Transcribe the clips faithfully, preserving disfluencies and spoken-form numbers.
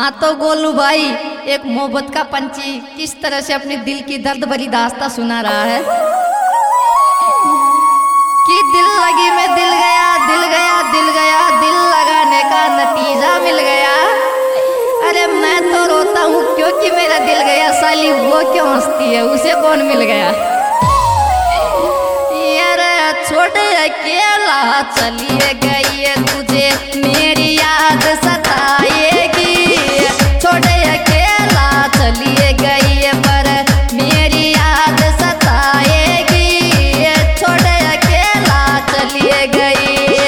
हाँ तो गोलू भाई, एक मोहब्बत का पंछी किस तरह से अपने दिल की दर्द भरी दास्तां सुना रहा है कि दिल लगी में दिल गया, दिल गया, दिल गया, दिल लगाने का नतीजा मिल गया। अरे मैं तो रोता हूँ क्योंकि मेरा दिल गया, साली वो क्यों हंसती है, उसे कौन मिल गया। यार छोड़ अकेला चलिए गई है, तुझे मेरी याद सताएगी। छोड़ अकेला चलिए गई है पर मेरी याद सताएगी। छोड़ अकेला चलिए गई।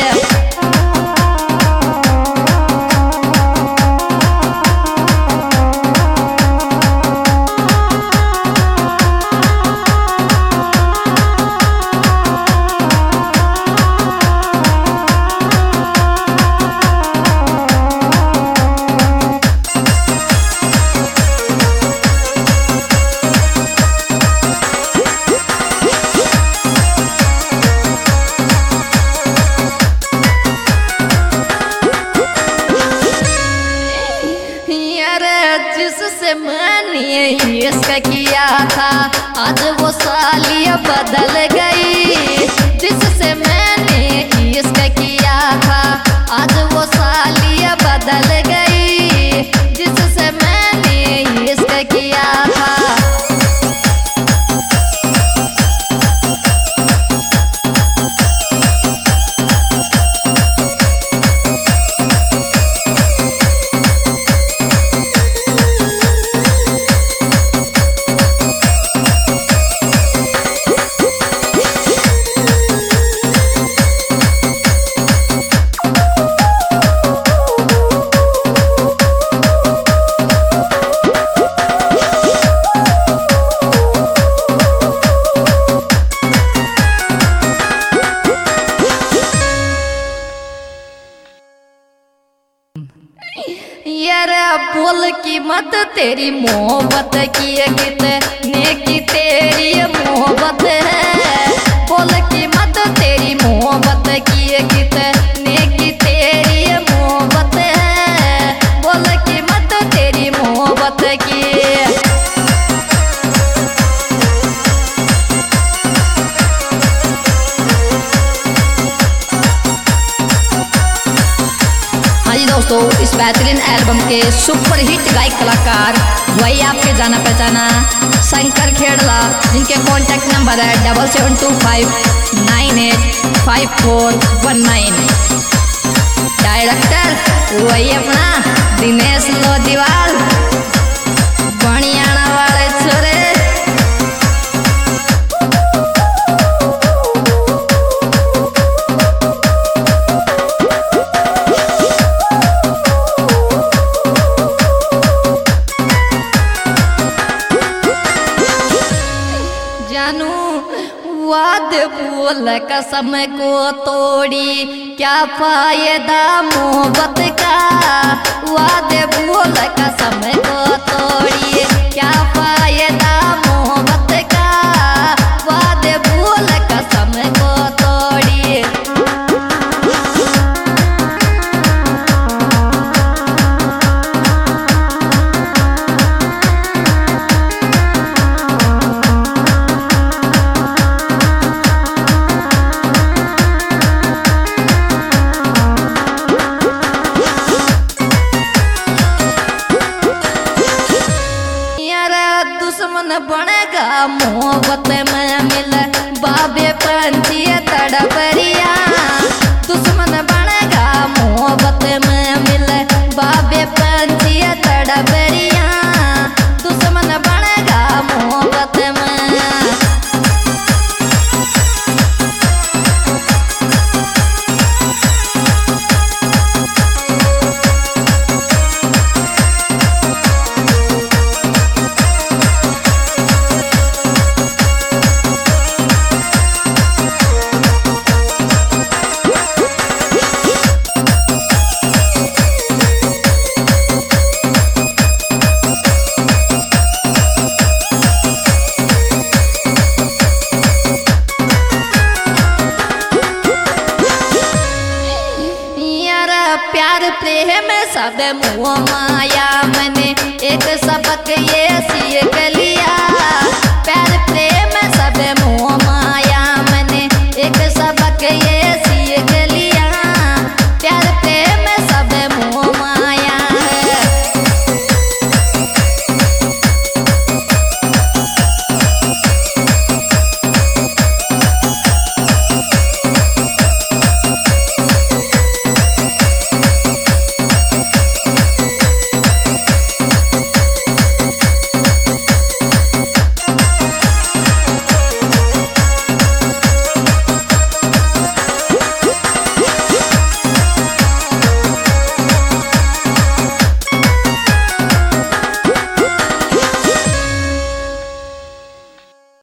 जिससे मैंने इश्क किया था आज वो सालिया बदल गई। जिससे मैंने इश्क किया था आज वो सालिया बदल गई। जिससे मैंने इश्क किया था। यार बोल की मत तेरी मोहब्बत की कितने की तेरी मोहब्बत है। बोल की मत तेरी मोहब्बत की कितने की तेरी मोहब्बत है। बोल की मत तेरी मोहब्बत की। दोस्तों इस बेहतरीन एल्बम के सुपर हिट गायक कलाकार वही आपके जाना पहचाना शंकर खेड़ला, जिनके कॉन्टैक्ट नंबर है double seven two five nine eight five four one nine. Director वही अपना दिनेश लोदीवाल, बनियाना वाले छोरे। वाद बोल कसम को तोड़ी क्या फायदा मोहब्बत का। वाद बोल कसम को तोड़ी क्या फायदा मोहब्बत का। वाद बोल कसम को तोड़ी। दुश्मन बनेगा मोहब्बत में मिल बाबे पंछी तड़परिया। दुश्मन बनेगा मोहब्बत में मिल बाबे पंछी तड़परिया। दुश्मन बनेगा मोहब्बत में। माया मैंने एक सबक ये सीख लिया।